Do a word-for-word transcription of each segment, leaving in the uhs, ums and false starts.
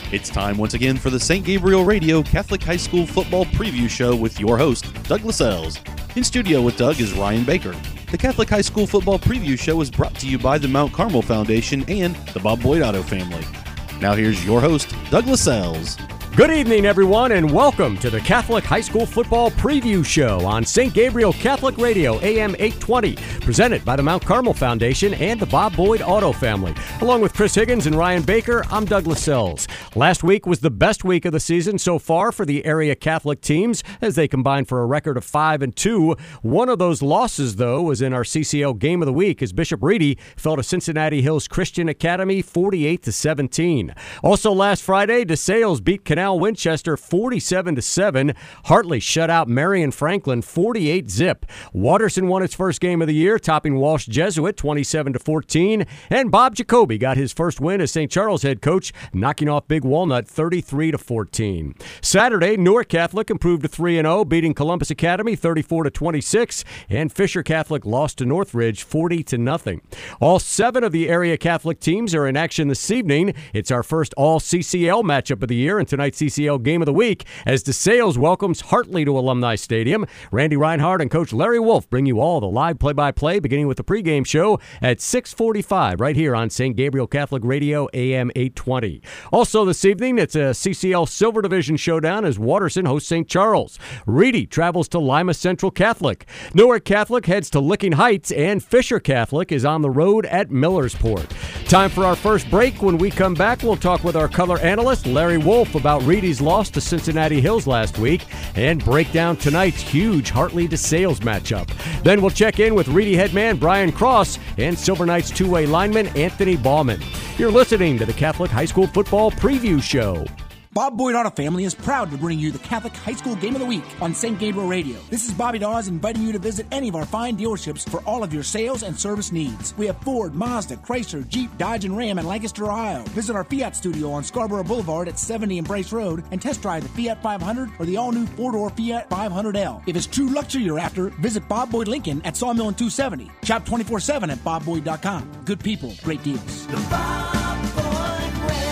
It's time once again for the Saint Gabriel Radio Catholic High School Football Preview Show with your host, Doug Lascelles. In studio with Doug is Ryan Baker. The Catholic High School Football Preview Show is brought to you by the Mount Carmel Foundation and the Bob Boyd Auto family. Now here's your host, Doug Lascelles. Good evening, everyone, and welcome to the Catholic High School Football Preview Show on Saint Gabriel Catholic Radio, A M eight twenty, presented by the Mount Carmel Foundation and the Bob Boyd Auto family. Along with Chris Higgins and Ryan Baker, I'm Doug Lascelles. Last week was the best week of the season so far for the area Catholic teams as they combined for a record of five and two. One of those losses, though, was in our C C L Game of the Week as Bishop Ready fell to Cincinnati Hills Christian Academy forty-eight to seventeen. Also last Friday, DeSales beat Canal Winchester forty-seven to seven. Hartley shut out Marion Franklin forty-eight zip. Watterson won its first game of the year, topping Walsh Jesuit twenty-seven to fourteen. And Bob Jacoby got his first win as Saint Charles head coach, knocking off Big Walnut thirty-three to fourteen. Saturday, Newark Catholic improved to three and oh, beating Columbus Academy thirty-four to twenty-six, and Fisher Catholic lost to Northridge forty to nothing. All seven of the area Catholic teams are in action this evening. It's our first all C C L matchup of the year and tonight's C C L Game of the Week as DeSales welcomes Hartley to Alumni Stadium. Randy Reinhardt and Coach Larry Wolf bring you all the live play-by-play beginning with the pregame show at six forty-five right here on Saint Gabriel Catholic Radio, A M eight twenty. Also this evening, it's a C C L Silver Division showdown as Watterson hosts Saint Charles. Reedy travels to Lima Central Catholic. Newark Catholic heads to Licking Heights, and Fisher Catholic is on the road at Millersport. Time for our first break. When we come back, we'll talk with our color analyst, Larry Wolf, about Reedy's loss to Cincinnati Hills last week and break down tonight's huge Hartley DeSales matchup. Then we'll check in with Reedy headman Brian Cross and Silver Knights two-way lineman Anthony Bauman. You're listening to the Catholic High School Football Preview Show. Bob Boyd Auto Family is proud to bring you the Catholic High School Game of the Week on Saint Gabriel Radio. This is Bobby Dawes inviting you to visit any of our fine dealerships for all of your sales and service needs. We have Ford, Mazda, Chrysler, Jeep, Dodge, and Ram in Lancaster, Ohio. Visit our Fiat studio on Scarborough Boulevard at seventy and Bryce Road and test drive the Fiat five hundred or the all-new four-door Fiat five hundred L. If it's true luxury you're after, visit Bob Boyd Lincoln at Sawmill and two seventy. Shop twenty-four seven at bob boyd dot com. Good people, great deals. The Bob Boyd way.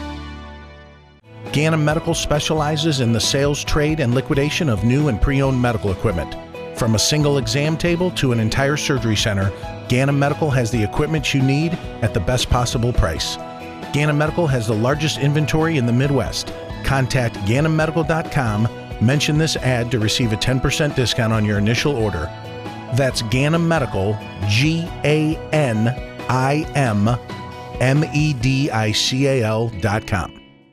Ganem Medical specializes in the sales, trade, and liquidation of new and pre-owned medical equipment. From a single exam table to an entire surgery center, Ganem Medical has the equipment you need at the best possible price. Ganem Medical has the largest inventory in the Midwest. Contact ganem medical dot com, mention this ad to receive a ten percent discount on your initial order. That's Ganem Medical, G A N I M M E D I C A L dot com.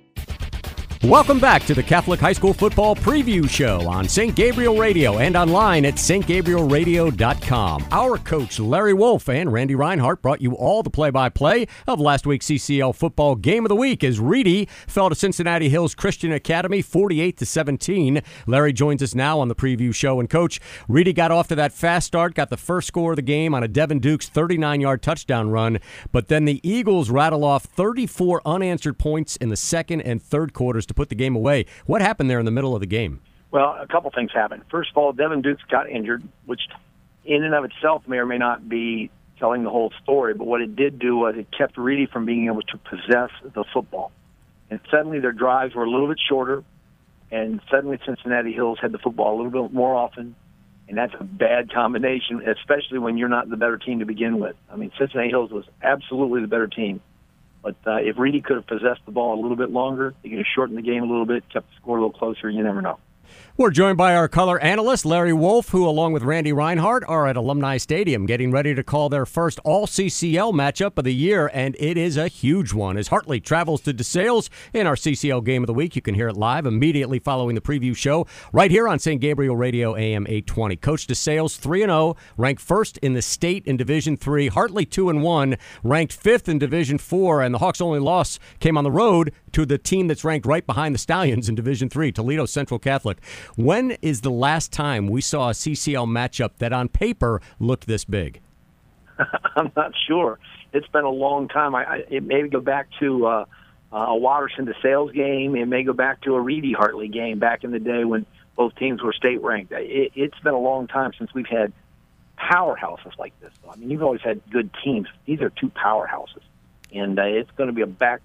Welcome back to the Catholic High School Football Preview Show on Saint Gabriel Radio and online at saint gabriel radio dot com. Our coach Larry Wolf and Randy Reinhardt brought you all the play-by-play of last week's C C L Football Game of the Week as Reedy fell to Cincinnati Hills Christian Academy forty-eight to seventeen. Larry joins us now on the preview show. And Coach, Reedy got off to that fast start, got the first score of the game on a Devin Dukes thirty-nine-yard touchdown run, but then the Eagles rattle off thirty-four unanswered points in the second and third quarters to put the game away. What happened there in the middle of the game? Well, a couple things happened. First of all, Devin Dukes got injured, which in and of itself may or may not be telling the whole story, but what it did do was it kept Reedy from being able to possess the football. And suddenly their drives were a little bit shorter, and suddenly Cincinnati Hills had the football a little bit more often, and that's a bad combination, especially when you're not the better team to begin with. I mean, Cincinnati Hills was absolutely the better team. But uh, if Reedy could have possessed the ball a little bit longer, he could have shortened the game a little bit, kept the score a little closer, you never know. We're joined by our color analyst, Larry Wolf, who, along with Randy Reinhardt, are at Alumni Stadium getting ready to call their first all-C C L matchup of the year, and it is a huge one. As Hartley travels to DeSales in our C C L Game of the Week, you can hear it live immediately following the preview show right here on Saint Gabriel Radio, A M eight twenty. Coach DeSales, three and oh, ranked first in the state in Division three. Hartley, two and one, ranked fifth in Division four, and the Hawks' only loss came on the road to the team that's ranked right behind the Stallions in Division three, Toledo Central Catholic. When is the last time we saw a C C L matchup that on paper looked this big? I'm not sure. It's been a long time. I, I, it may go back to uh, a Watterson DeSales game. It may go back to a Reedy Hartley game back in the day when both teams were state ranked. It, it's been a long time since we've had powerhouses like this. I mean, you've always had good teams. These are two powerhouses, and uh, it's going to be a back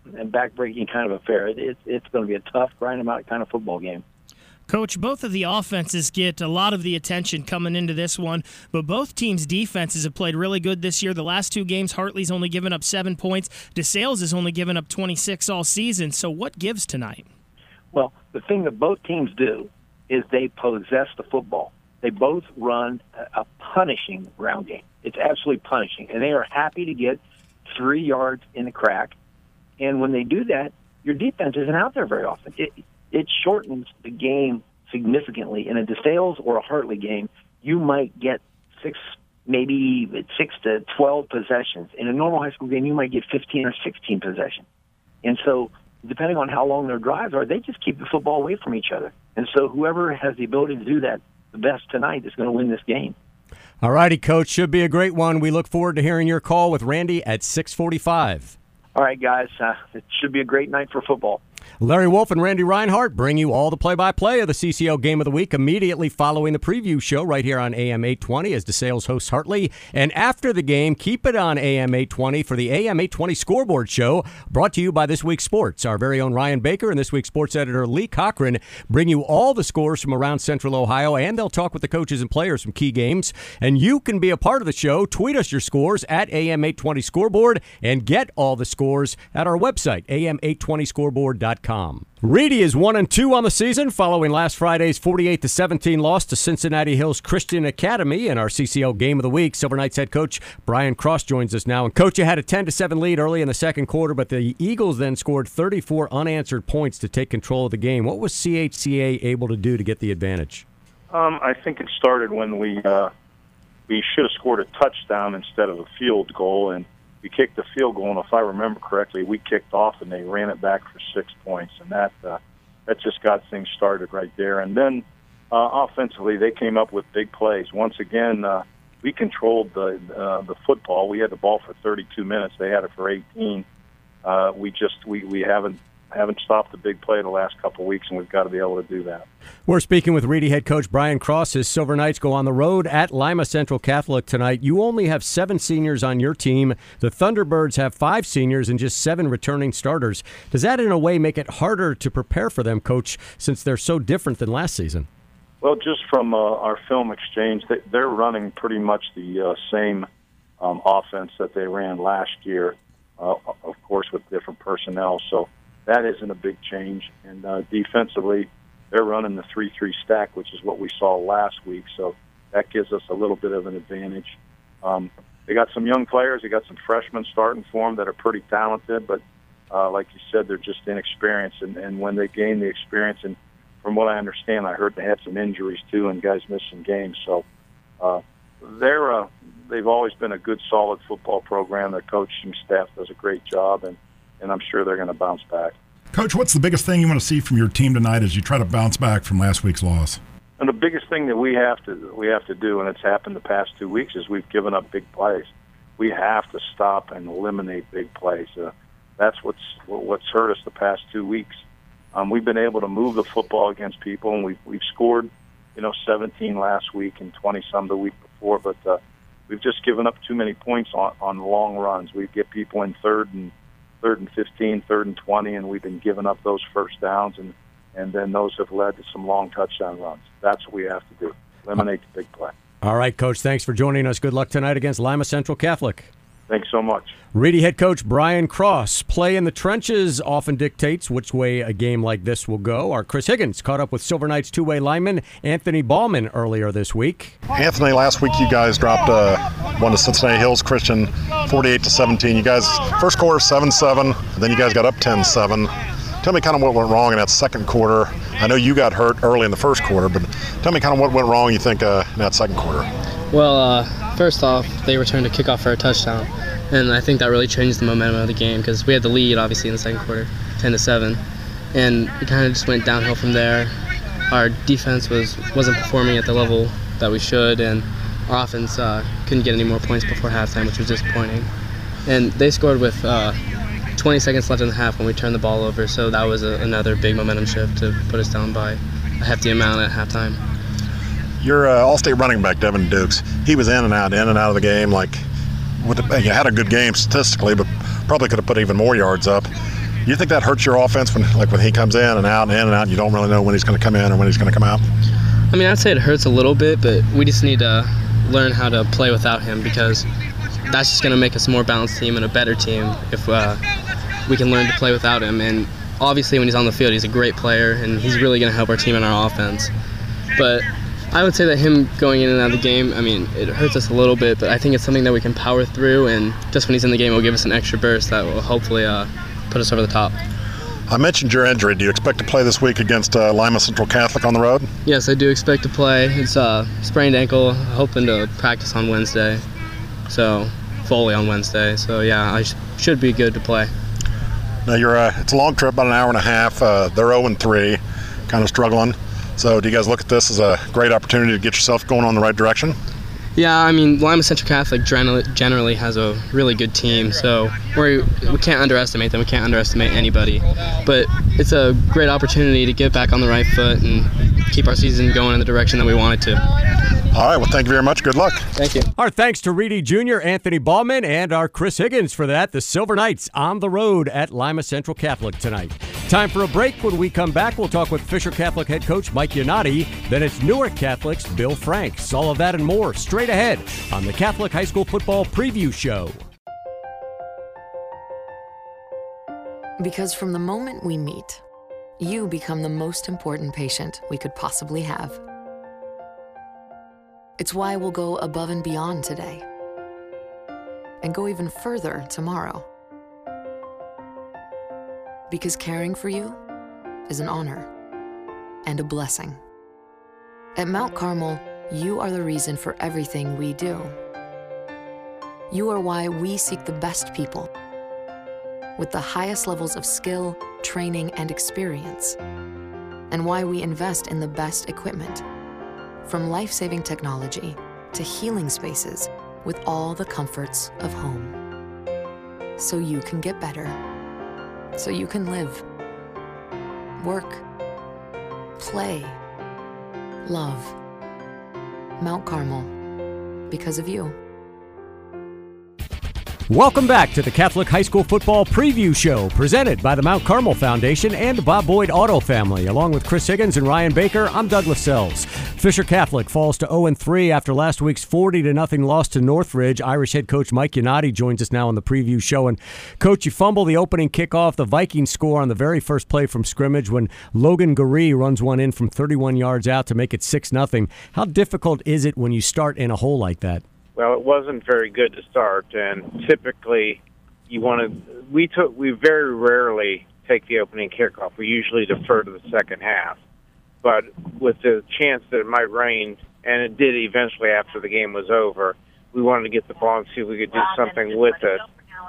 and back-breaking kind of affair. It, it, it's going to be a tough, grind-them-out kind of football game. Coach, both of the offenses get a lot of the attention coming into this one, but both teams' defenses have played really good this year. The last two games, Hartley's only given up seven points. DeSales has only given up twenty-six all season. So what gives tonight? Well, the thing that both teams do is they possess the football. They both run a punishing ground game. It's absolutely punishing, and they are happy to get three yards in the crack. And when they do that, your defense isn't out there very often. It, it shortens the game significantly. In a DeSales or a Hartley game, you might get six, maybe six to twelve possessions. In a normal high school game, you might get fifteen or sixteen possessions. And so, depending on how long their drives are, they just keep the football away from each other. And so, whoever has the ability to do that the best tonight is going to win this game. All righty, Coach. Should be a great one. We look forward to hearing your call with Randy at six forty-five. All right, guys. Uh, it should be a great night for football. Larry Wolf and Randy Reinhardt bring you all the play-by-play of the C C O Game of the Week immediately following the preview show right here on A M eight twenty as DeSales hosts Hartley. And after the game, keep it on A M eight twenty for the A M eight twenty Scoreboard Show, brought to you by This Week Sports. Our very own Ryan Baker and This Week Sports editor Lee Cochran bring you all the scores from around Central Ohio, and they'll talk with the coaches and players from key games. And you can be a part of the show. Tweet us your scores at A M eight twenty Scoreboard and get all the scores at our website, A M eight twenty scoreboard dot com. Reedy is one and two on the season following last Friday's forty-eight to seventeen loss to Cincinnati Hills Christian Academy. In our C C O Game of the Week, Silver Knights head coach Brian Cross joins us now. And Coach, you had a ten to seven lead early in the second quarter, but the Eagles then scored thirty-four unanswered points to take control of the game. What was C H C A able to do to get the advantage? Um, I think it started when we uh, we should have scored a touchdown instead of a field goal, and we kicked the field goal, and if I remember correctly, we kicked off and they ran it back for six points, and that uh, that just got things started right there. And then uh, offensively, they came up with big plays. Once again, uh, we controlled the uh, the football. We had the ball for thirty-two minutes. They had it for eighteen. Uh, we just we, we haven't haven't stopped the big play the last couple of weeks, and we've got to be able to do that. We're speaking with Reedy head coach Brian Cross. His Silver Knights go on the road at Lima Central Catholic tonight. You only have seven seniors on your team. The Thunderbirds have five seniors and just seven returning starters. Does that in a way make it harder to prepare for them, Coach, since they're so different than last season? Well, just from uh, our film exchange, they, they're running pretty much the uh, same um, offense that they ran last year, uh, of course with different personnel. So that isn't a big change. And uh, defensively, they're running the three three stack, which is what we saw last week. So that gives us a little bit of an advantage. Um, they got some young players. They got some freshmen starting for them that are pretty talented. But uh, like you said, they're just inexperienced. And, and when they gain the experience, and from what I understand, I heard they had some injuries too, and guys missed some games. So uh, they're uh, they've always been a good, solid football program. Their coaching staff does a great job, and and I'm sure they're going to bounce back. Coach, what's the biggest thing you want to see from your team tonight as you try to bounce back from last week's loss? And the biggest thing that we have to we have to do, and it's happened the past two weeks, is we've given up big plays. We have to stop and eliminate big plays. Uh, that's what's what's hurt us the past two weeks. Um, we've been able to move the football against people, and we've we've scored, you know, seventeen last week and twenty some the week before, but uh, we've just given up too many points on on long runs. We get people in third and third and fifteen, third and twenty, and we've been giving up those first downs, and, and then those have led to some long touchdown runs. That's what we have to do, eliminate the big play. All right, Coach, thanks for joining us. Good luck tonight against Lima Central Catholic. Thanks so much. Reedy head coach Brian Cross. Play in the trenches often dictates which way a game like this will go. Our Chris Higgins caught up with Silver Knights two-way lineman Anthony Ballman earlier this week. Anthony, last week you guys dropped uh, one to Cincinnati Hills Christian, forty-eight to seventeen. You guys, first quarter seven seven, then you guys got up ten seven. Tell me kind of what went wrong in that second quarter. I know you got hurt early in the first quarter, but tell me kind of what went wrong you think uh, in that second quarter. Well, uh, first off, they returned a kickoff for a touchdown, and I think that really changed the momentum of the game because we had the lead, obviously, in the second quarter, ten to seven, and it kind of just went downhill from there. Our defense was, wasn't performing at the level that we should, and our offense uh, couldn't get any more points before halftime, which was disappointing. And they scored with uh, twenty seconds left in the half when we turned the ball over, so that was a, another big momentum shift to put us down by a hefty amount at halftime. Your uh, All-State running back, Devin Dukes, he was in and out, in and out of the game. Like, with the, you had a good game statistically, but probably could have put even more yards up. Do you think that hurts your offense when, like, when he comes in and out and in and out, and you don't really know when he's going to come in or when he's going to come out? I mean, I'd say it hurts a little bit, but we just need to learn how to play without him, because that's just going to make us a more balanced team and a better team if uh, we can learn to play without him. And obviously when he's on the field, he's a great player, and he's really going to help our team and our offense. But I would say that him going in and out of the game, I mean, it hurts us a little bit, but I think it's something that we can power through, and just when he's in the game, it'll give us an extra burst that will hopefully uh, put us over the top. I mentioned your injury. Do you expect to play this week against uh, Lima Central Catholic on the road? Yes, I do expect to play. It's a uh, sprained ankle, hoping to practice on Wednesday, so fully on Wednesday. So yeah, I sh- should be good to play. Now you're uh, it's a long trip, about an hour and a half. Uh, they're oh and three, kind of struggling. So do you guys look at this as a great opportunity to get yourself going on the right direction? Yeah, I mean, Lima Central Catholic generally has a really good team, so we're, we can't underestimate them. We can't underestimate anybody. But it's a great opportunity to get back on the right foot and keep our season going in the direction that we want it to. All right, well, thank you very much. Good luck. Thank you. Our thanks to Reedy Junior, Anthony Ballman, and our Chris Higgins for that. The Silver Knights on the road at Lima Central Catholic tonight. Time for a break. When we come back, we'll talk with Fisher Catholic head coach Mike Ionati. Then it's Newark Catholic's Bill Franks. All of that and more straight ahead on the Catholic High School Football Preview Show. Because from the moment we meet, you become the most important patient we could possibly have. It's why we'll go above and beyond today and go even further tomorrow. Because caring for you is an honor and a blessing. At Mount Carmel, you are the reason for everything we do. You are why we seek the best people with the highest levels of skill, training, and experience, and why we invest in the best equipment, from life-saving technology to healing spaces with all the comforts of home. So you can get better. So you can live, work, play, love. Mount Carmel, because of you. Welcome back to the Catholic High School Football Preview Show, presented by the Mount Carmel Foundation and the Bob Boyd Auto Family. Along with Chris Higgins and Ryan Baker, I'm Doug Lascelles. Fisher Catholic falls to oh and three after last week's forty to nothing loss to Northridge. Irish head coach Mike Ionati joins us now on the preview show. And Coach, you fumble the opening kickoff. The Vikings score on the very first play from scrimmage when Logan Garee runs one in from thirty-one yards out to make it six nothing. How difficult is it when you start in a hole like that? Well, it wasn't very good to start, and typically you want to. We took. We very rarely take the opening kickoff. We usually defer to the second half, but with the chance that it might rain, and it did eventually after the game was over, we wanted to get the ball and see if we could do something with it,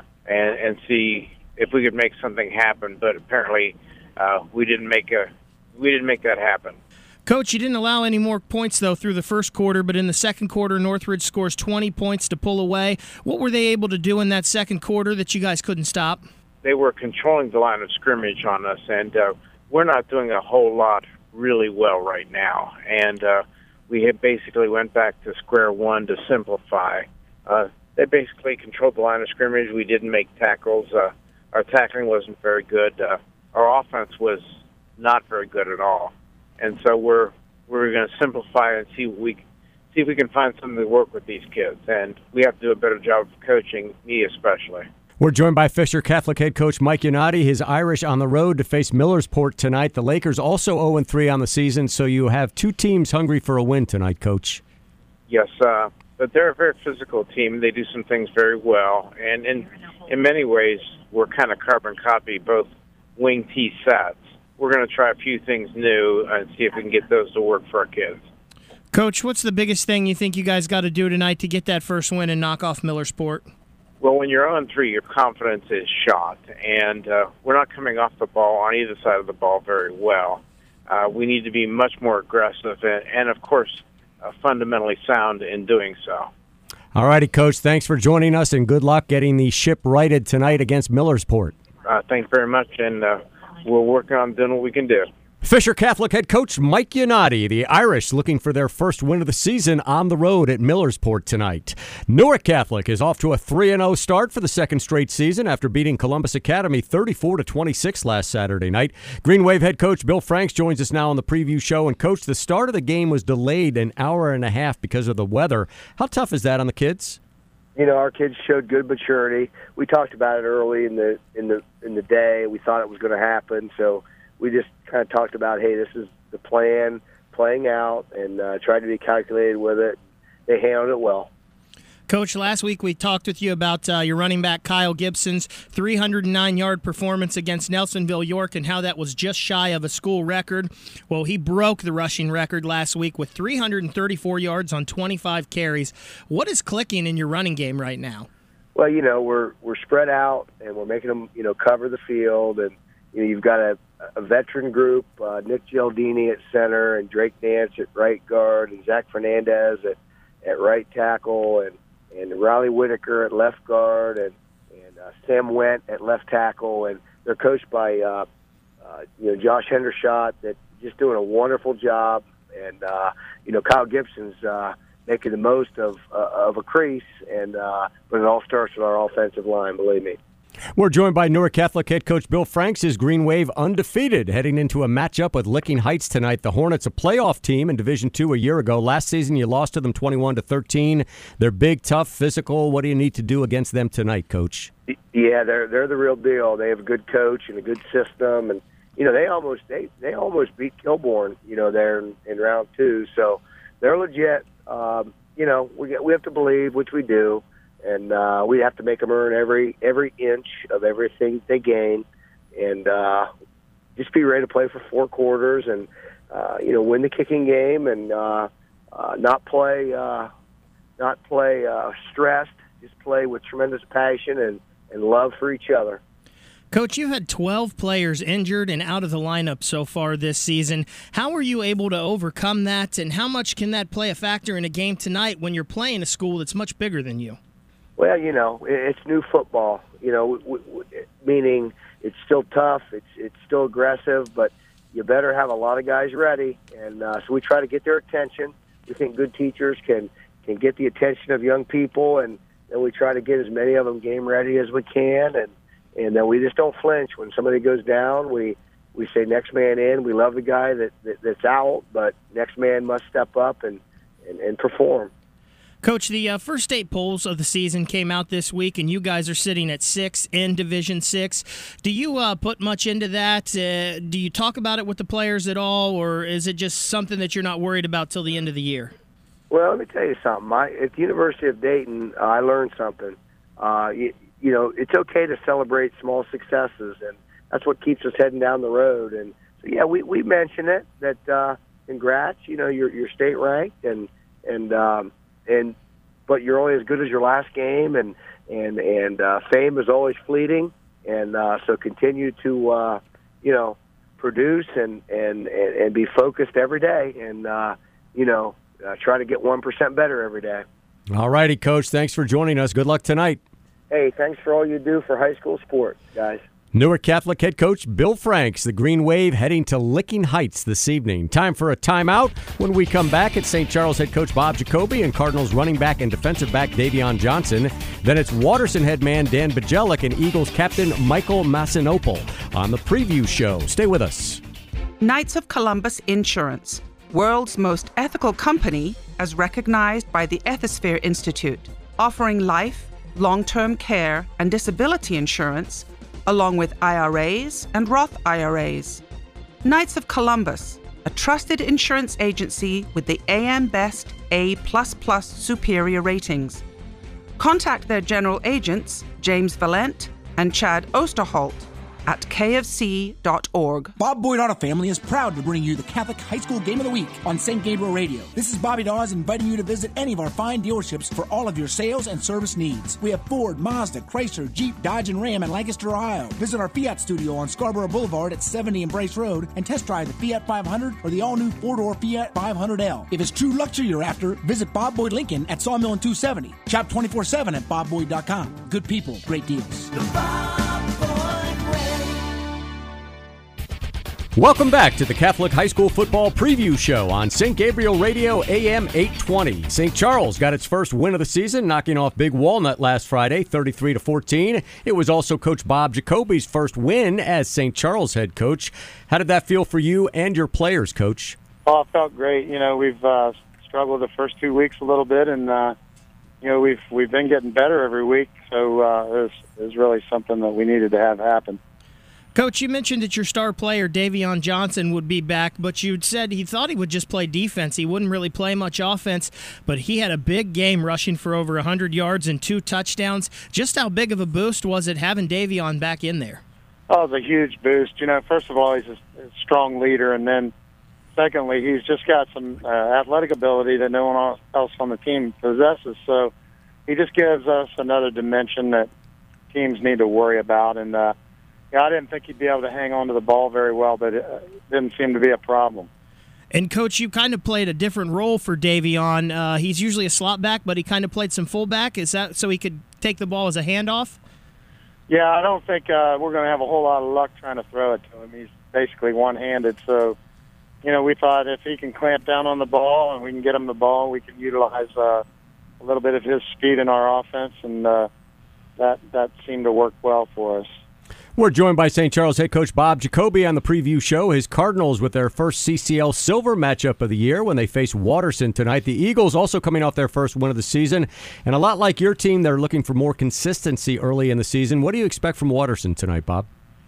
and and see if we could make something happen. But apparently, uh, we didn't make a. We didn't make that happen. Coach, you didn't allow any more points, though, through the first quarter, but in the second quarter, Northridge scores twenty points to pull away. What were they able to do in that second quarter that you guys couldn't stop? They were controlling the line of scrimmage on us, and uh, we're not doing a whole lot really well right now. And uh, we had basically went back to square one to simplify. Uh, they basically controlled the line of scrimmage. We didn't make tackles. Uh, our tackling wasn't very good. Uh, our offense was not very good at all. And so we're we're going to simplify and see what we see if we can find something to work with these kids. And we have to do a better job of coaching, me especially. We're joined by Fisher Catholic head coach Mike Ionati. His Irish on the road to face Millersport tonight. The Lakers also oh and three on the season, so you have two teams hungry for a win tonight, Coach. Yes, uh, but they're a very physical team. They do some things very well. And in, in many ways, we're kind of carbon copy, both wing tee sets. We're going to try a few things new and see if we can get those to work for our kids. Coach, what's the biggest thing you think you guys got to do tonight to get that first win and knock off Millersport? Well, when you're oh and three, your confidence is shot, and uh, we're not coming off the ball on either side of the ball very well. Uh, we need to be much more aggressive and, and of course, uh, fundamentally sound in doing so. All righty, Coach. Thanks for joining us, and good luck getting the ship righted tonight against Millersport. Uh, thanks very much, and uh, we're working on doing what we can do. Fisher Catholic head coach Mike Yannotti. The Irish looking for their first win of the season on the road at Millersport tonight. Newark Catholic is off to a three and oh start for the second straight season after beating Columbus Academy thirty-four to twenty-six last Saturday night. Green Wave head coach Bill Franks joins us now on the preview show. And coach, the start of the game was delayed an hour and a half because of the weather. How tough is that on the kids? You know, our kids showed good maturity. We talked about it early in the in the in the day. We thought it was going to happen, so we just kind of talked about, hey, this is the plan playing out, and uh, tried to be calculated with it. They handled it well. Coach, last week we talked with you about uh, your running back Kyle Gibson's three hundred nine yard performance against Nelsonville York and how that was just shy of a school record. Well, he broke the rushing record last week with three hundred thirty-four yards on twenty-five carries. What is clicking in your running game right now? Well, you know, we're we're spread out, and we're making them, you know, cover the field, and you know, you've got a, a veteran group, uh, Nick Gialdini at center, and Drake Nance at right guard, and Zach Fernandez at, at right tackle, and and Riley Whitaker at left guard, and, and uh, Sam Went at left tackle, and they're coached by uh, uh, you know Josh Hendershot, that just doing a wonderful job, and uh, you know Kyle Gibson's uh, making the most of uh, of a crease, and uh, but it all starts with our offensive line, believe me. We're joined by Newark Catholic head coach Bill Franks. His Green Wave undefeated heading into a matchup with Licking Heights tonight. The Hornets, a playoff team in Division two a year ago. Last season you lost to them twenty-one to thirteen. They're big, tough, physical. What do you need to do against them tonight, Coach? Yeah, they're they're the real deal. They have a good coach and a good system, and you know they almost they, they almost beat Kilbourne, you know, there in, in round two. So they're legit. Um, you know, we we have to believe, which we do. And uh, we have to make them earn every every inch of everything they gain, and uh, just be ready to play for four quarters, and uh, you know, win the kicking game, and uh, uh, not play uh, not play uh, stressed. Just play with tremendous passion and, and love for each other. Coach, you had twelve players injured and out of the lineup so far this season. How were you able to overcome that, and how much can that play a factor in a game tonight when you're playing a school that's much bigger than you? Well, you know, it's new football, you know, w- w- meaning it's still tough, it's it's still aggressive, but you better have a lot of guys ready. And uh, so we try to get their attention. We think good teachers can, can get the attention of young people, and then we try to get as many of them game ready as we can. And, and then we just don't flinch. When somebody goes down, we, we say next man in. We love the guy that, that that's out, but next man must step up and, and, and perform. Coach, the uh, first eight polls of the season came out this week, and you guys are sitting at six in Division Six. Do you uh, put much into that? Uh, do you talk about it with the players at all, or is it just something that you're not worried about till the end of the year? Well, let me tell you something. I, at the University of Dayton, uh, I learned something. Uh, you, you know, it's okay to celebrate small successes, and that's what keeps us heading down the road. And so, yeah, we, we mention it, that uh, congrats, you know, you're, you're state ranked, and and um, and but you're only as good as your last game, and and and uh, fame is always fleeting, and uh, so continue to uh, you know produce and, and and and be focused every day, and uh, you know uh, try to get one percent better every day. All righty, Coach. Thanks for joining us. Good luck tonight. Hey, thanks for all you do for high school sports, guys. Newark Catholic head coach Bill Franks, the Green Wave heading to Licking Heights this evening. Time for a timeout. When we come back, it's Saint Charles head coach Bob Jacoby and Cardinals running back and defensive back Davion Johnson. Then it's Waterson head man Dan Bajelic and Eagles captain Michael Massinopol on the preview show. Stay with us. Knights of Columbus Insurance, world's most ethical company as recognized by the Ethisphere Institute, offering life, long-term care, and disability insurance, along with I R As and Roth I R As. Knights of Columbus, a trusted insurance agency with the A M Best A plus plus superior ratings. Contact their general agents, James Valent and Chad Osterholt, at k f c dot org. Bob Boyd Auto Family is proud to bring you the Catholic High School Game of the Week on Saint Gabriel Radio. This is Bobby Dawes inviting you to visit any of our fine dealerships for all of your sales and service needs. We have Ford, Mazda, Chrysler, Jeep, Dodge, and Ram in Lancaster, Ohio. Visit our Fiat studio on Scarborough Boulevard at seventy and Bryce Road and test drive the Fiat five hundred or the all-new four-door Fiat five hundred L. If it's true luxury you're after, visit Bob Boyd Lincoln at Sawmill and two seventy. Shop twenty-four seven at bob boyd dot com. Good people, great deals. Welcome back to the Catholic High School Football Preview Show on Saint Gabriel Radio A M eight twenty. Saint Charles got its first win of the season, knocking off Big Walnut last Friday, thirty-three to fourteen. It was also Coach Bob Jacoby's first win as Saint Charles head coach. How did that feel for you and your players, Coach? Oh, it felt great. You know, we've uh, struggled the first two weeks a little bit, and uh, you know we've we've been getting better every week. So uh, it was, it was really something that we needed to have happen. Coach, you mentioned that your star player, Davion Johnson, would be back, but you said he thought he would just play defense. He wouldn't really play much offense, but he had a big game rushing for over one hundred yards and two touchdowns. Just how big of a boost was it having Davion back in there? Oh, it was a huge boost. You know, first of all, he's a, a strong leader, and then secondly, he's just got some uh, athletic ability that no one else on the team possesses. So he just gives us another dimension that teams need to worry about, and uh, Yeah, I didn't think he'd be able to hang on to the ball very well, but it didn't seem to be a problem. And, Coach, you kind of played a different role for Davion. Uh, he's usually a slot back, but he kind of played some fullback. Is that so he could take the ball as a handoff? Yeah, I don't think uh, we're going to have a whole lot of luck trying to throw it to him. He's basically one-handed. So, you know, we thought if he can clamp down on the ball and we can get him the ball, we can utilize uh, a little bit of his speed in our offense, and uh, that, that seemed to work well for us. We're joined by Saint Charles head coach Bob Jacoby on the preview show. His Cardinals with their first C C L Silver matchup of the year when they face Waterson tonight. The Eagles also coming off their first win of the season. And a lot like your team, they're looking for more consistency early in the season. What do you expect from Waterson tonight, Bob?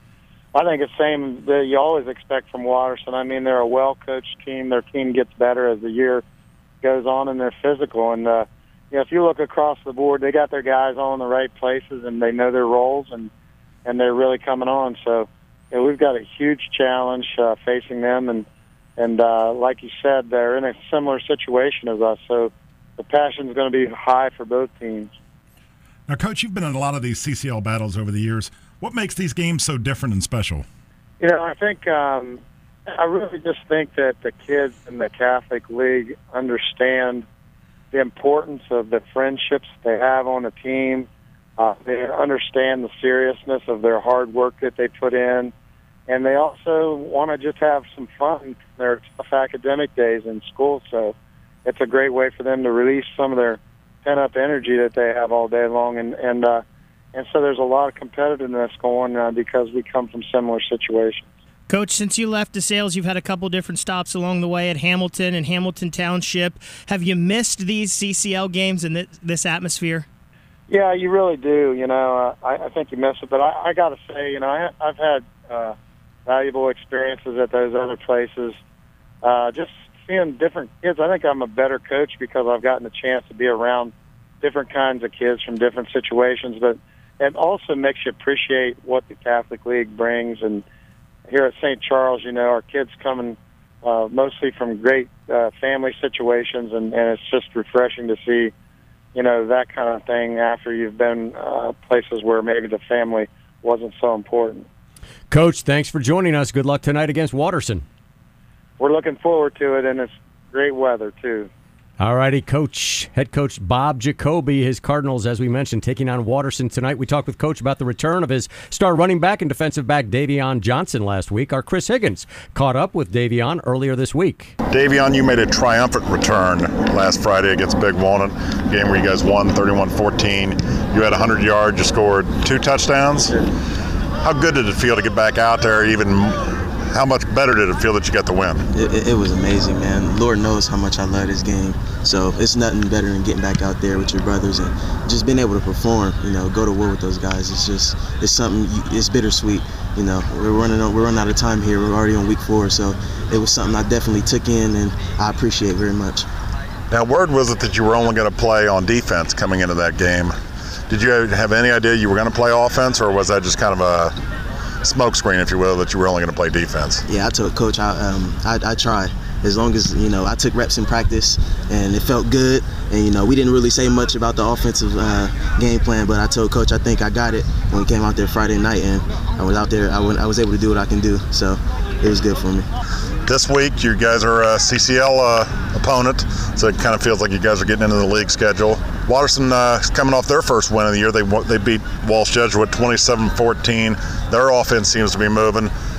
I think it's the same that you always expect from Waterson. I mean, they're a well-coached team. Their team gets better as the year goes on, and they're physical. And, uh, you know, if you look across the board, they got their guys all in the right places, and they know their roles, and and they're really coming on. So you know, we've got a huge challenge uh, facing them, and and uh, like you said, they're in a similar situation as us. So the passion is going to be high for both teams. Now, Coach, you've been in a lot of these C C L battles over the years. What makes these games so different and special? You know, I think um, I really just think that the kids in the Catholic League understand the importance of the friendships they have on the team. Uh, they understand the seriousness of their hard work that they put in, and they also want to just have some fun in their tough academic days in school. So it's a great way for them to release some of their pent-up energy that they have all day long, and and uh, and so there's a lot of competitiveness going uh, because we come from similar situations. Coach, since you left DeSales, you've had a couple different stops along the way at Hamilton and Hamilton Township. Have you missed these C C L games and this, this atmosphere? Yeah, you really do. You know, uh, I, I think you miss it. But I, I got to say, you know, I, I've had uh, valuable experiences at those other places. Uh, just seeing different kids. I think I'm a better coach because I've gotten a chance to be around different kinds of kids from different situations. But it also makes you appreciate what the Catholic League brings. And here at Saint Charles, you know, our kids coming uh, mostly from great uh, family situations, and, and it's just refreshing to see, you know, that kind of thing after you've been uh, places where maybe the family wasn't so important. Coach, thanks for joining us. Good luck tonight against Waterson. We're looking forward to it, and it's great weather, too. All righty, Coach, head coach Bob Jacoby, his Cardinals, as we mentioned, taking on Waterson tonight. We talked with Coach about the return of his star running back and defensive back Davion Johnson last week. Our Chris Higgins caught up with Davion earlier this week. Davion, you made a triumphant return last Friday against Big Walnut, game where you guys won thirty-one fourteen. You had one hundred yards, you scored two touchdowns. How good did it feel to get back out there? Even how much better did it feel that you got the win? It, it, it was amazing, man. Lord knows how much I love this game. So it's nothing better than getting back out there with your brothers and just being able to perform, you know, go to war with those guys. It's just, it's something, it's bittersweet. You know, we're running, we're running out of time here. We're already on week four. So it was something I definitely took in and I appreciate very much. Now, word was it that you were only going to play on defense coming into that game. Did you have any idea you were going to play offense, or was that just kind of a smokescreen, if you will, that you were only going to play defense? Yeah, I told Coach I, um, I, I tried. As long as, you know, I took reps in practice and it felt good. And, you know, we didn't really say much about the offensive uh, game plan, but I told Coach I think I got it when we came out there Friday night, and I was out there, I, went, I was able to do what I can do. So it was good for me. This week, you guys are a C C L uh, opponent, so it kind of feels like you guys are getting into the league schedule. Waterson uh, is coming off their first win of the year. They they beat Walsh Jesuit twenty-seven fourteen. Their offense seems to be moving.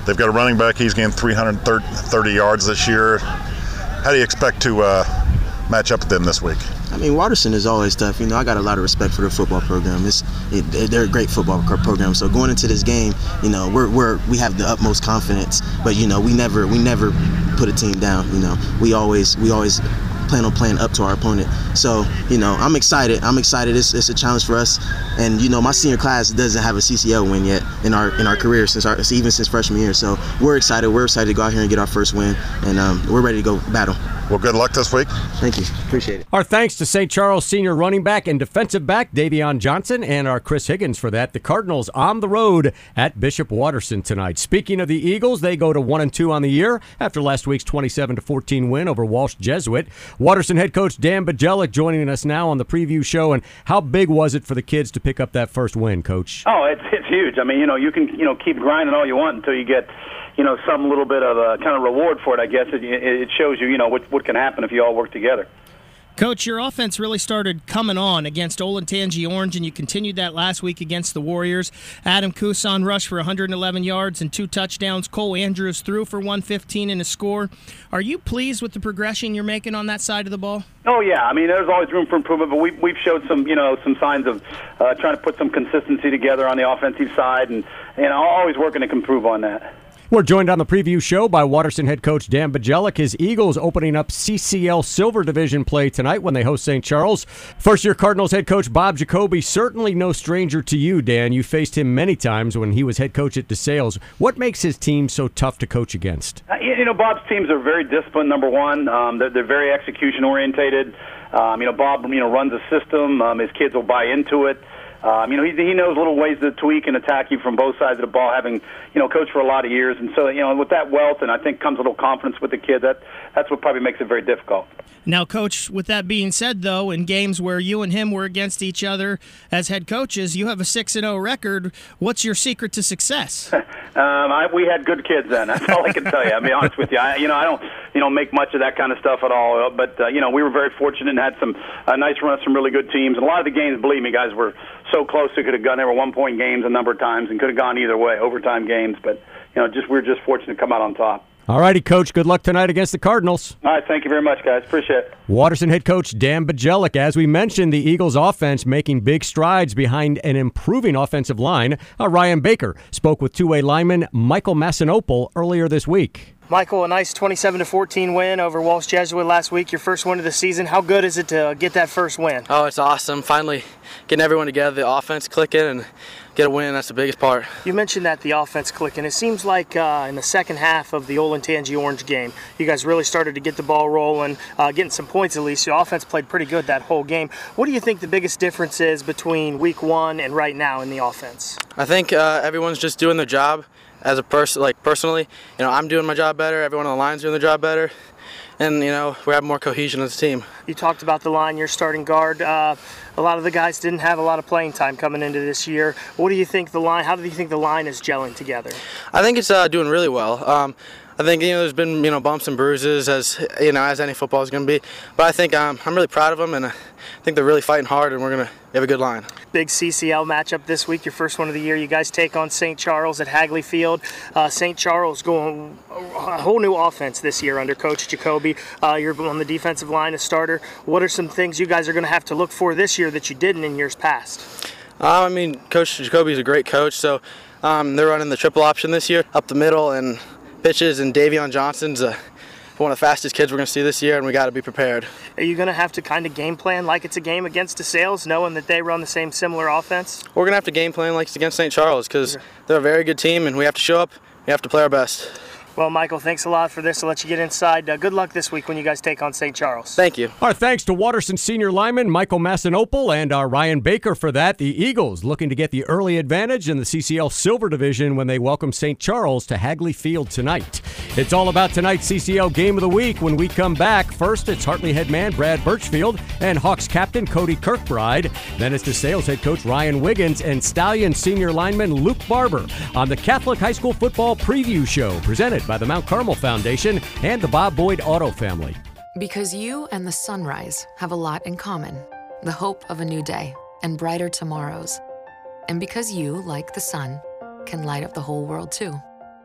They've got a running back. He's gained three hundred thirty yards this year. How do you expect to uh, match up with them this week? I mean, Waterston is always tough. You know, I got a lot of respect for their football program. It's it, they're a great football program. So going into this game, you know, we're we're we have the utmost confidence. But you know, we never we never put a team down. You know, we always we always plan on playing up to our opponent. So you know, I'm excited. I'm excited. It's, it's a challenge for us. And you know, my senior class doesn't have a C C L win yet in our in our career since our even since freshman year. So we're excited. We're excited to go out here and get our first win, and um, we're ready to go battle. Well, good luck this week. Thank you. Appreciate it. Our thanks to Saint Charles senior running back and defensive back Davion Johnson and our Chris Higgins for that. The Cardinals on the road at Bishop Waterston tonight. Speaking of the Eagles, they go to one and two on the year after last week's twenty-seven to fourteen win over Walsh Jesuit. Waterston head coach Dan Bajelic joining us now on the preview show. And how big was it for the kids to pick up that first win, Coach? Oh, it's it's huge. I mean, you know, you can you know keep grinding all you want until you get, you know, some little bit of a kind of reward for it, I guess. It, it shows you, you know, what, what can happen if you all work together. Coach, your offense really started coming on against Olentangy Orange, and you continued that last week against the Warriors. Adam Kusan rushed for one hundred eleven yards and two touchdowns. Cole Andrews threw for one fifteen and a score. Are you pleased with the progression you're making on that side of the ball? Oh, yeah. I mean, there's always room for improvement, but we've, we've showed some, you know, some signs of uh, trying to put some consistency together on the offensive side, and, and always working to improve on that. We're joined on the preview show by Waterston head coach Dan Bajelic. His Eagles opening up C C L Silver Division play tonight when they host Saint Charles. First-year Cardinals head coach Bob Jacoby, certainly no stranger to you, Dan. You faced him many times when he was head coach at DeSales. What makes his team so tough to coach against? Uh, you know, Bob's teams are very disciplined, number one. Um, they're, they're very execution-orientated. Um, you know, Bob, you know, runs a system. Um, his kids will buy into it. Um, you know, he, he knows little ways to tweak and attack you from both sides of the ball, having, you know, coached for a lot of years. And so, you know, with that wealth, and I think comes a little confidence with the kid, that, that's what probably makes it very difficult. Now, Coach, with that being said, though, in games where you and him were against each other as head coaches, you have a six and oh record. What's your secret to success? um, I, we had good kids then. That's all I can tell you. I'll be honest with you. I, you know, I don't, you know, make much of that kind of stuff at all. But, uh, you know, we were very fortunate and had some uh, nice runs, some really good teams. And a lot of the games, believe me, guys, were so close. They could have gone. They were one-point games a number of times and could have gone either way, overtime games. But, you know, just we were just fortunate to come out on top. All righty, Coach. Good luck tonight against the Cardinals. All right, thank you very much, guys. Appreciate it. Waterston head coach Dan Bajelic. As we mentioned, the Eagles' offense making big strides behind an improving offensive line. Uh, Ryan Baker spoke with two-way lineman Michael Massinopol earlier this week. Michael, a nice twenty-seven to fourteen win over Walsh Jesuit last week, your first win of the season. How good is it to get that first win? Oh, it's awesome. Finally getting everyone together, the offense clicking, and get a win. That's the biggest part. You mentioned that the offense clicking. It seems like uh, in the second half of the Olentangy Orange game, you guys really started to get the ball rolling, uh, getting some points at least. Your offense played pretty good that whole game. What do you think the biggest difference is between week one and right now in the offense? I think uh, everyone's just doing their job. As a person, like personally, you know, I'm doing my job better. Everyone on the line's doing their job better, and you know, we have more cohesion as a team. You talked about the line, your starting guard. Uh, a lot of the guys didn't have a lot of playing time coming into this year. What do you think the line? How do you think the line is gelling together? I think it's uh, doing really well. Um, I think you know there's been you know bumps and bruises as you know as any football is going to be, but I think um, I'm really proud of them, and I think they're really fighting hard, and we're going to have a good line. Big C C L matchup this week, your first one of the year. You guys take on Saint Charles at Hagley Field. Uh, Saint Charles going a whole new offense this year under Coach Jacoby. Uh, you're on the defensive line, a starter. What are some things you guys are going to have to look for this year that you didn't in years past? Uh, I mean, Coach Jacoby is a great coach, so um, they're running the triple option this year, up the middle and pitches, and Davion Johnson's uh, one of the fastest kids we're going to see this year, and we got to be prepared. Are you going to have to kind of game plan like it's a game against DeSales, knowing that they run the same similar offense? We're going to have to game plan like it's against Saint Charles because they're a very good team, and we have to show up. We have to play our best. Well, Michael, thanks a lot for this. I'll let you get inside. Uh, good luck this week when you guys take on Saint Charles. Thank you. Our thanks to Waterston senior lineman Michael Massinopol and our Ryan Baker for that. The Eagles looking to get the early advantage in the C C L Silver Division when they welcome Saint Charles to Hagley Field tonight. It's all about tonight's C C L Game of the Week when we come back. First, it's Hartley head man Brad Birchfield and Hawks captain Cody Kirkbride. Then it's DeSales head coach Ryan Wiggins and Stallion senior lineman Luke Barber on the Catholic High School Football Preview Show presented by the Mount Carmel Foundation and the Bob Boyd Auto Family. Because you and the sunrise have a lot in common. The hope of a new day and brighter tomorrows. And because you, like the sun, can light up the whole world too.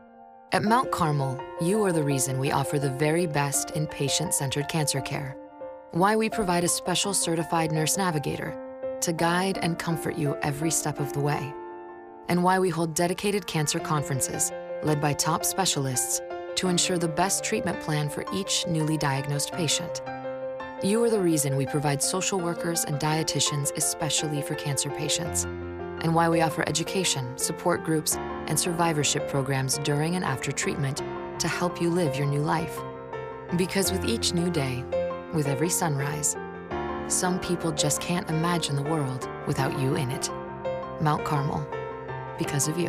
At Mount Carmel, you are the reason we offer the very best in patient-centered cancer care. Why we provide a special certified nurse navigator to guide and comfort you every step of the way. And why we hold dedicated cancer conferences led by top specialists to ensure the best treatment plan for each newly diagnosed patient. You are the reason we provide social workers and dietitians especially for cancer patients, and why we offer education, support groups, and survivorship programs during and after treatment to help you live your new life. Because with each new day, with every sunrise, some people just can't imagine the world without you in it. Mount Carmel, because of you.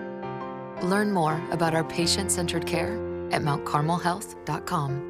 Learn more about our patient-centered care at mount carmel health dot com.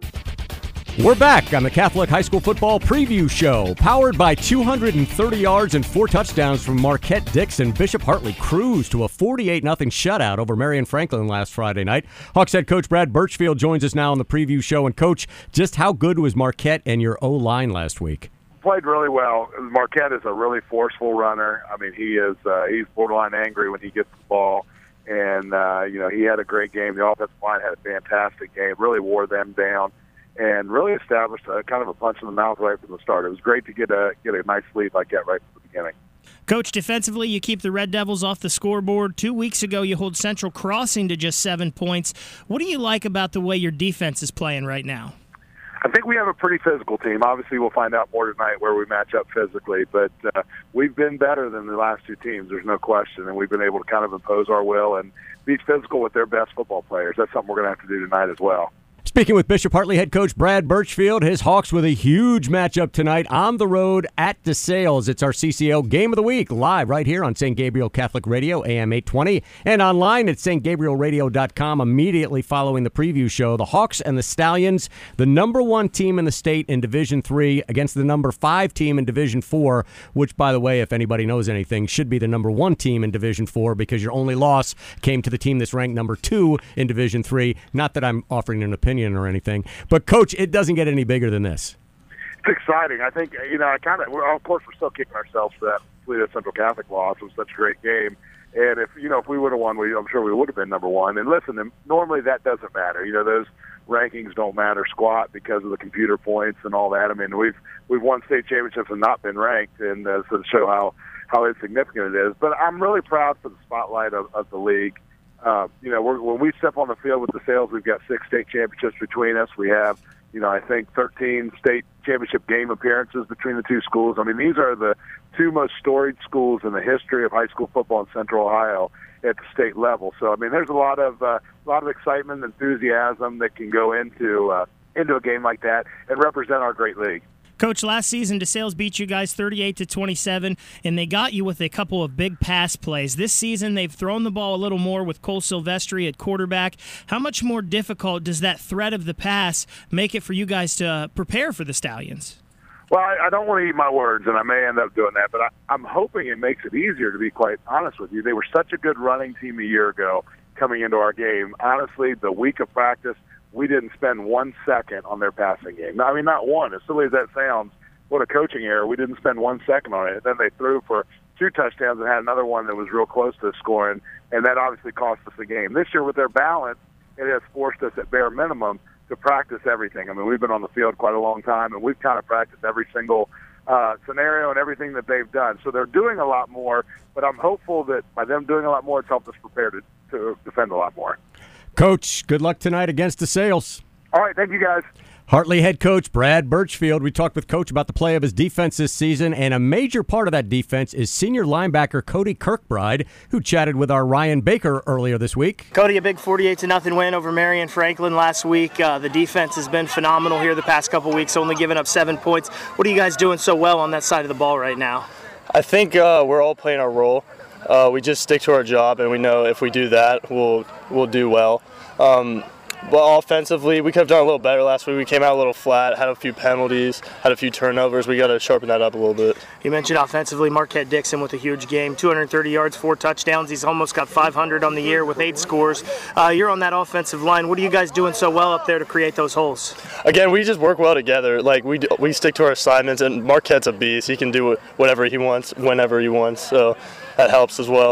We're back on the Catholic High School Football Preview Show, powered by two hundred thirty yards and four touchdowns from Marquette Dixon. Bishop Hartley cruised to a forty-eight nothing shutout over Marion Franklin last Friday night. Hawks head coach Brad Birchfield joins us now on the preview show. And, Coach, just how good was Marquette and your O-line last week? Played really well. Marquette is a really forceful runner. I mean, he is uh, he's borderline angry when he gets the ball. And, uh, you know, he had a great game. The offensive line had a fantastic game, really wore them down, and really established a kind of a punch in the mouth right from the start. It was great to get a get a nice lead like that right from the beginning. Coach, defensively, you keep the Red Devils off the scoreboard. Two weeks ago, you hold Central Crossing to just seven points. What do you like about the way your defense is playing right now? I think we have a pretty physical team. Obviously, we'll find out more tonight where we match up physically, but uh, we've been better than the last two teams, there's no question, and we've been able to kind of impose our will and be physical with their best football players. That's something we're going to have to do tonight as well. Speaking with Bishop Hartley head coach Brad Birchfield, his Hawks with a huge matchup tonight on the road at DeSales. It's our C C L Game of the Week, live right here on Saint Gabriel Catholic Radio, A M eight twenty, and online at st gabriel radio dot com immediately following the preview show. The Hawks and the Stallions, the number one team in the state in Division three against the number five team in Division four, which, by the way, if anybody knows anything, should be the number one team in Division four because your only loss came to the team that's ranked number two in Division three. Not that I'm offering an opinion or anything, but Coach, it doesn't get any bigger than this. It's exciting. I think, you know, I kind of, of course, we're still kicking ourselves for that Toledo Central Catholic loss. It was such a great game. And if, you know, if we would have won, we, I'm sure we would have been number one. And listen, normally that doesn't matter. You know, those rankings don't matter squat because of the computer points and all that. I mean, we've we've won state championships and not been ranked, and uh, so to show how, how insignificant it is. But I'm really proud for the spotlight of, of the league. Uh, you know, we're, when we step on the field with DeSales, we've got six state championships between us. We have, you know, I think thirteen state championship game appearances between the two schools. I mean, these are the two most storied schools in the history of high school football in Central Ohio at the state level. So, I mean, there's a lot of uh, a lot of excitement and enthusiasm that can go into uh, into a game like that and represent our great league. Coach, last season, DeSales beat you guys thirty-eight to twenty-seven, and they got you with a couple of big pass plays. This season, they've thrown the ball a little more with Cole Silvestri at quarterback. How much more difficult does that threat of the pass make it for you guys to prepare for the Stallions? Well, I, I don't want to eat my words, and I may end up doing that, but I, I'm hoping it makes it easier, to be quite honest with you. They were such a good running team a year ago coming into our game. Honestly, the week of practice, we didn't spend one second on their passing game. I mean, not one. As silly as that sounds, what a coaching error. We didn't spend one second on it. And then they threw for two touchdowns and had another one that was real close to scoring, and that obviously cost us the game. This year with their balance, it has forced us at bare minimum to practice everything. I mean, we've been on the field quite a long time, and we've kind of practiced every single uh, scenario and everything that they've done. So they're doing a lot more, but I'm hopeful that by them doing a lot more, it's helped us prepare to, to defend a lot more. Coach, good luck tonight against DeSales. All right, thank you, guys. Hartley head coach Brad Birchfield. We talked with Coach about the play of his defense this season, and a major part of that defense is senior linebacker Cody Kirkbride, who chatted with our Ryan Baker earlier this week. Cody, a big forty-eight to nothing win over Marion Franklin last week. Uh, the defense has been phenomenal here the past couple weeks, only giving up seven points. What are you guys doing so well on that side of the ball right now? I think uh, we're all playing our role. Uh, we just stick to our job, and we know if we do that, we'll we'll do well. Um, but offensively, we could have done a little better last week. We came out a little flat, had a few penalties, had a few turnovers. We got to sharpen that up a little bit. You mentioned offensively, Marquette Dixon with a huge game, two hundred thirty yards, four touchdowns. He's almost got five hundred on the year with eight scores. Uh, you're on that offensive line. What are you guys doing so well up there to create those holes? Again, we just work well together. Like we we stick to our assignments, and Marquette's a beast. He can do whatever he wants, whenever he wants. So that helps as well.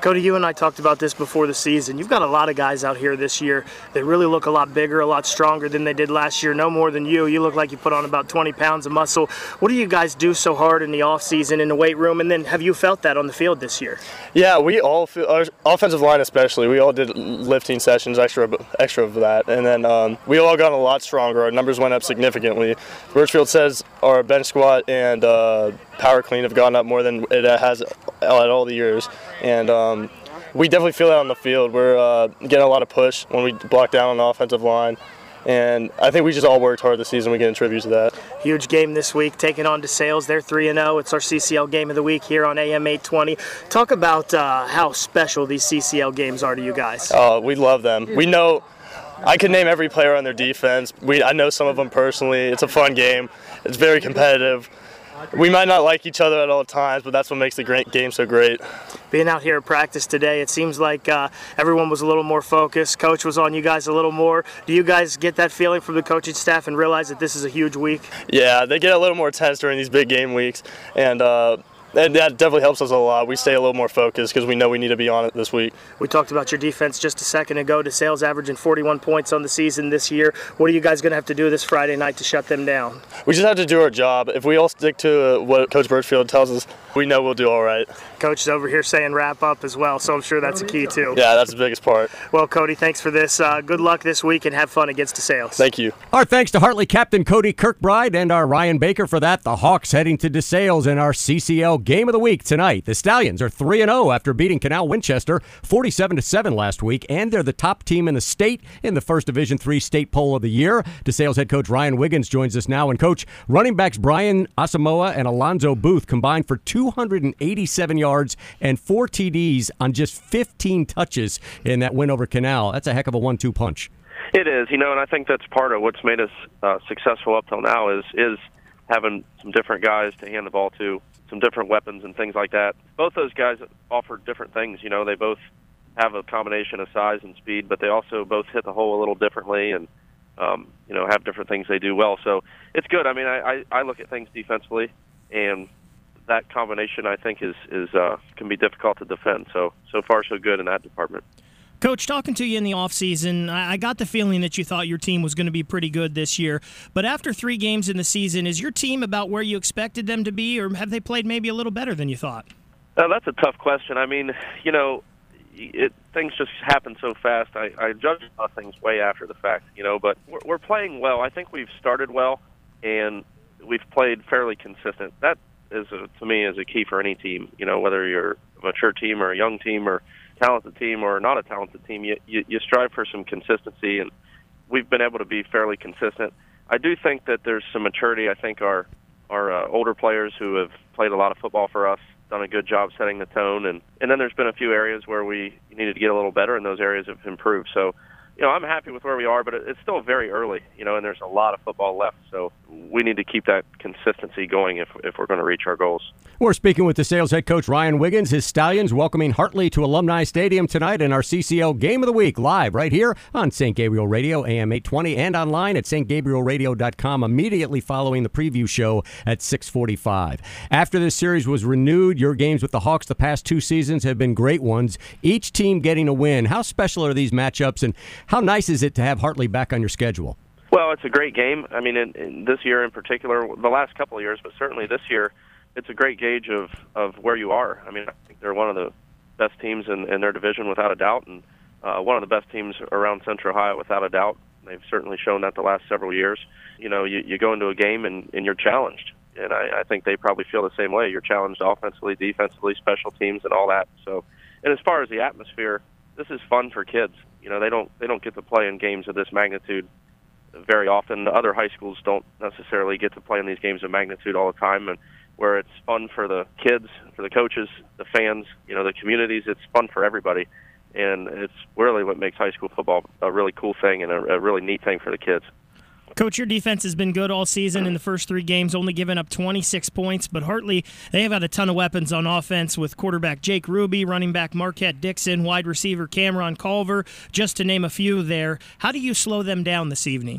Cody, you and I talked about this before the season. You've got a lot of guys out here this year that really look a lot bigger, a lot stronger than they did last year. No more than you. You look like you put on about twenty pounds of muscle. What do you guys do so hard in the offseason in the weight room? And then have you felt that on the field this year? Yeah, we all, feel, our offensive line especially, we all did lifting sessions, extra extra of that. And then um, we all got a lot stronger. Our numbers went up significantly. Birchfield says our bench squat and uh, power clean have gone up more than it has at all the years. And um, we definitely feel that on the field. We're uh, getting a lot of push when we block down on the offensive line. And I think we just all worked hard this season. We can attribute to that. Huge game this week, taking on DeSales. They're three and oh. It's our C C L game of the week here on A M eight twenty. Talk about uh, how special these C C L games are to you guys. Oh, we love them. We know I could name every player on their defense. We I know some of them personally. It's a fun game. It's very competitive. We might not like each other at all times, but that's what makes the great game so great. Being out here at practice today, it seems like uh, everyone was a little more focused. Coach was on you guys a little more. Do you guys get that feeling from the coaching staff and realize that this is a huge week? Yeah, they get a little more tense during these big game weeks, and uh, And that definitely helps us a lot. We stay a little more focused because we know we need to be on it this week. We talked about your defense just a second ago. DeSales averaging forty-one points on the season this year. What are you guys going to have to do this Friday night to shut them down? We just have to do our job. If we all stick to what Coach Birchfield tells us, we know we'll do all right. Coach is over here saying wrap up as well, so I'm sure that's a key too. Yeah, that's the biggest part. Well, Cody, thanks for this. Uh, good luck this week and have fun against DeSales. Thank you. Our thanks to Hartley captain Cody Kirkbride and our Ryan Baker for that. The Hawks heading to DeSales in our C C L Game of the Week tonight. The Stallions are three and oh after beating Canal Winchester forty-seven to seven last week, and they're the top team in the state in the first Division three state poll of the year. DeSales head coach Ryan Wiggins joins us now. And coach, running backs Brian Asamoah and Alonzo Booth combined for two hundred eighty-seven yards and four T Ds on just fifteen touches in that win over Canal. That's a heck of a one two punch. It is, you know, and I think that's part of what's made us uh, successful up till now is is having some different guys to hand the ball to, some different weapons and things like that. Both those guys offer different things. You know, they both have a combination of size and speed, but they also both hit the hole a little differently and, um, you know, have different things they do well. So it's good. I mean, I, I, I look at things defensively, and that combination, I think, is, is uh, can be difficult to defend. So, so far, so good in that department. Coach, talking to you in the offseason, I got the feeling that you thought your team was going to be pretty good this year. But after three games in the season, is your team about where you expected them to be, or have they played maybe a little better than you thought? Uh, that's a tough question. I mean, you know, it, things just happen so fast. I, I judge a lot of things way after the fact, you know, but we're, we're playing well. I think we've started well, and we've played fairly consistent. That is, a, to me, is a key for any team, you know, whether you're a mature team or a young team or talented team or not a talented team, you, you, you strive for some consistency, and we've been able to be fairly consistent. I do think that there's some maturity. I think our our uh, older players who have played a lot of football for us done a good job setting the tone, and, and then there's been a few areas where we needed to get a little better, and those areas have improved. So, you know, I'm happy with where we are, but it's still very early, you know, and there's a lot of football left. So we need to keep that consistency going if if we're going to reach our goals. We're speaking with DeSales head coach Ryan Wiggins. His Stallions welcoming Hartley to Alumni Stadium tonight in our C C L Game of the Week, live right here on Saint Gabriel Radio, A M eight twenty, and online at st gabriel radio dot com immediately following the preview show at six forty-five. After this series was renewed, your games with the Hawks the past two seasons have been great ones, each team getting a win. How special are these matchups, and how nice is it to have Hartley back on your schedule? Well, it's a great game. I mean, in, in this year in particular, the last couple of years, but certainly this year, it's a great gauge of, of where you are. I mean, I think they're one of the best teams in, in their division without a doubt, and uh, one of the best teams around Central Ohio without a doubt. They've certainly shown that the last several years. You know, you, you go into a game and, and you're challenged, and I, I think they probably feel the same way. You're challenged offensively, defensively, special teams, and all that. So, and as far as the atmosphere, this is fun for kids. You know, they don't they don't get to play in games of this magnitude very often. Other high schools don't necessarily get to play in these games of magnitude all the time, and where it's fun for the kids, for the coaches, the fans, you know, the communities. It's fun for everybody, and it's really what makes high school football a really cool thing and a, a really neat thing for the kids. Coach, your defense has been good all season in the first three games, only giving up twenty-six points. But Hartley, they have had a ton of weapons on offense with quarterback Jake Ruby, running back Marquette Dixon, wide receiver Cameron Culver, just to name a few there. How do you slow them down this evening?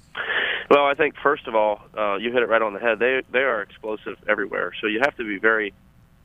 Well, I think, first of all, uh, you hit it right on the head. They they are explosive everywhere. So you have to be very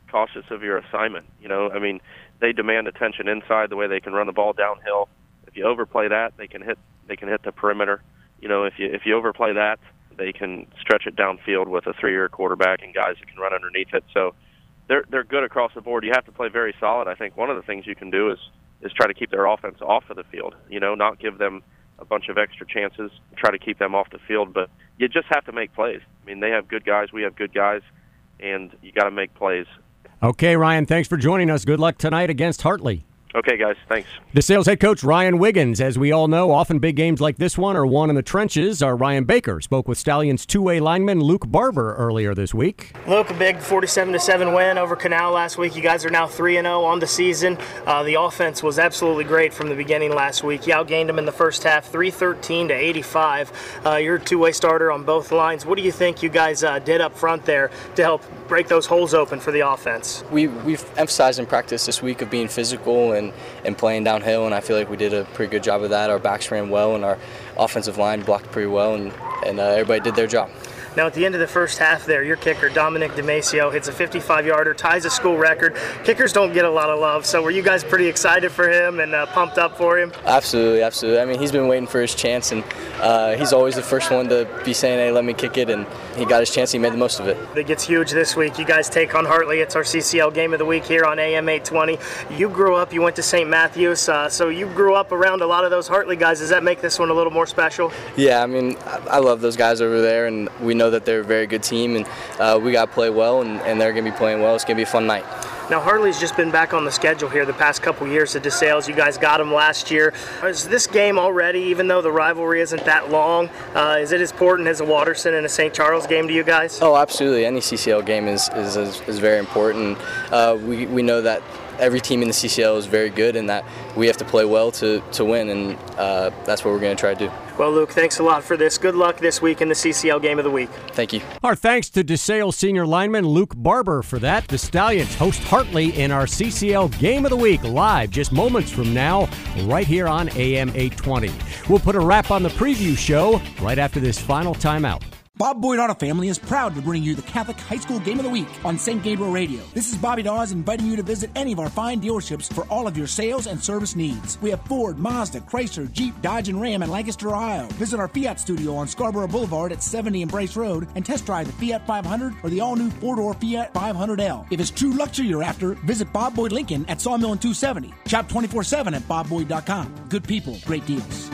cautious of your assignment. You know, I mean, they demand attention inside the way they can run the ball downhill. If you overplay that, they can hit they can hit the perimeter. You know, if you if you overplay that, they can stretch it downfield with a three-year quarterback and guys that can run underneath it. So they're they're good across the board. You have to play very solid. I think one of the things you can do is is try to keep their offense off of the field. You know, not give them a bunch of extra chances, try to keep them off the field. But you just have to make plays. I mean, they have good guys, we have good guys, and you got to make plays. Okay, Ryan, thanks for joining us. Good luck tonight against Hartley. Okay, guys, thanks. DeSales head coach Ryan Wiggins. As we all know, often big games like this one are won in the trenches. Our Ryan Baker spoke with Stallions two-way lineman Luke Barber earlier this week. Luke, a big forty-seven to seven win over Canal last week. You guys are now three and oh on the season. Uh, the offense was absolutely great from the beginning last week. You outgained them in the first half, three thirteen to eighty-five. Uh, you're a two-way starter on both lines. What do you think you guys uh, did up front there to help break those holes open for the offense? We, we've emphasized in practice this week of being physical and, and playing downhill, and I feel like we did a pretty good job of that. Our backs ran well, and our offensive line blocked pretty well, and, and uh, everybody did their job. Now, at the end of the first half there, your kicker, Dominic DeMacio, hits a fifty-five-yarder, ties a school record. Kickers don't get a lot of love, so were you guys pretty excited for him and uh, pumped up for him? Absolutely, absolutely. I mean, he's been waiting for his chance, and uh, he's always the first one to be saying, hey, let me kick it, and he got his chance. He made the most of it. It gets huge this week. You guys take on Hartley. It's our C C L Game of the Week here on A M eight twenty. You grew up, you went to Saint Matthews, uh, so you grew up around a lot of those Hartley guys. Does that make this one a little more special? Yeah, I mean, I love those guys over there, and we know that they're a very good team, and uh, we got to play well, and, and they're going to be playing well. It's going to be a fun night. Now, Hartley's just been back on the schedule here the past couple years at DeSales. You guys got them last year. Is this game already, even though the rivalry isn't that long, uh, is it as important as a Watterson and a Saint Charles game to you guys? Oh, absolutely. Any C C L game is, is, is, is very important. Uh, we, we know that every team in the C C L is very good, and that we have to play well to, to win, and uh, that's what we're going to try to do. Well, Luke, thanks a lot for this. Good luck this week in the C C L Game of the Week. Thank you. Our thanks to DeSales senior lineman Luke Barber for that. The Stallions host Hartley in our C C L Game of the Week live just moments from now right here on A M eight twenty. We'll put a wrap on the preview show right after this final timeout. Bob Boyd Auto Family is proud to bring you the Catholic High School Game of the Week on Saint Gabriel Radio. This is Bobby Dawes inviting you to visit any of our fine dealerships for all of your sales and service needs. We have Ford, Mazda, Chrysler, Jeep, Dodge, and Ram in Lancaster, Ohio. Visit our Fiat studio on Scarborough Boulevard at seventy and Bryce Road and test drive the Fiat five hundred or the all-new four-door Fiat five hundred L. If it's true luxury you're after, visit Bob Boyd Lincoln at Sawmill and two seventy. Shop twenty-four seven at bob boyd dot com. Good people, great deals.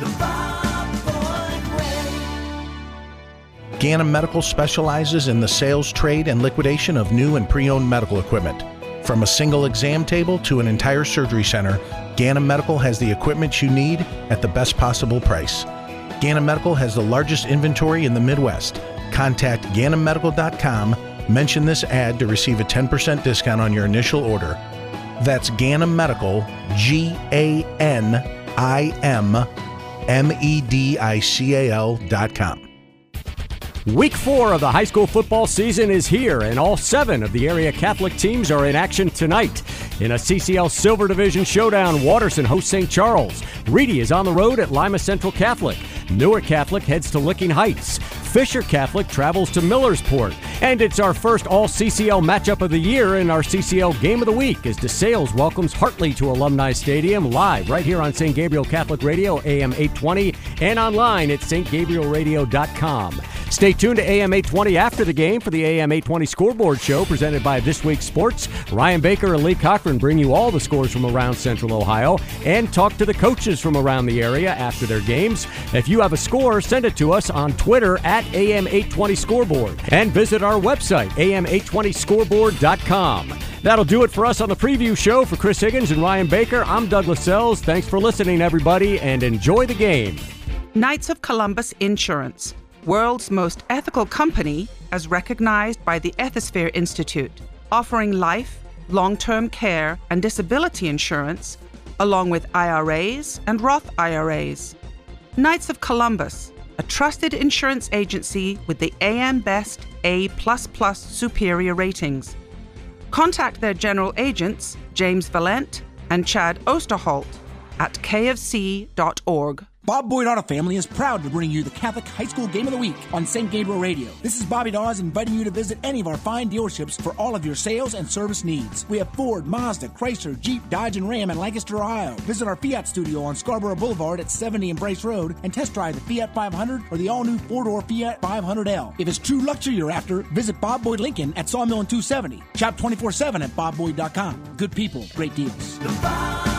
Ganem Medical specializes in the sales, trade, and liquidation of new and pre-owned medical equipment. From a single exam table to an entire surgery center, Ganem Medical has the equipment you need at the best possible price. Ganem Medical has the largest inventory in the Midwest. Contact ganem medical dot com, mention this ad to receive a ten percent discount on your initial order. That's Ganem Medical, G A N I M M E D I C A L dot com. Week four of the high school football season is here, and all seven of the area Catholic teams are in action tonight. In a C C L Silver Division showdown, Watterson hosts Saint Charles. Reedy is on the road at Lima Central Catholic. Newark Catholic heads to Licking Heights. Fisher Catholic travels to Millersport. And it's our first all-C C L matchup of the year in our C C L Game of the Week as DeSales welcomes Hartley to Alumni Stadium live right here on Saint Gabriel Catholic Radio, A M eight twenty, and online at st gabriel radio dot com. Stay tuned to A M eight twenty after the game for the A M eight twenty Scoreboard Show presented by This Week Sports. Ryan Baker and Lee Cochran bring you all the scores from around Central Ohio and talk to the coaches from around the area after their games. If you have a score, send it to us on Twitter at A M eight twenty Scoreboard and visit our website, A M eight twenty scoreboard dot com. That'll do it for us on the preview show. For Chris Higgins and Ryan Baker, I'm Douglas Sells. Thanks for listening, everybody, and enjoy the game. Knights of Columbus Insurance, world's most ethical company as recognized by the Ethisphere Institute, offering life, long-term care, and disability insurance, along with I R As and Roth I R As. Knights of Columbus, a trusted insurance agency with the A M Best A plus plus superior ratings. Contact their general agents, James Valent and Chad Osterholt, at k f c dot org. Bob Boyd Auto Family is proud to bring you the Catholic High School Game of the Week on Saint Gabriel Radio. This is Bobby Dawes inviting you to visit any of our fine dealerships for all of your sales and service needs. We have Ford, Mazda, Chrysler, Jeep, Dodge, and Ram in Lancaster, Ohio. Visit our Fiat studio on Scarborough Boulevard at seventy and Bryce Road and test drive the Fiat five hundred or the all-new four-door Fiat five hundred L. If it's true luxury you're after, visit Bob Boyd Lincoln at Sawmill and two seventy. Shop twenty-four seven at bob boyd dot com. Good people, great deals.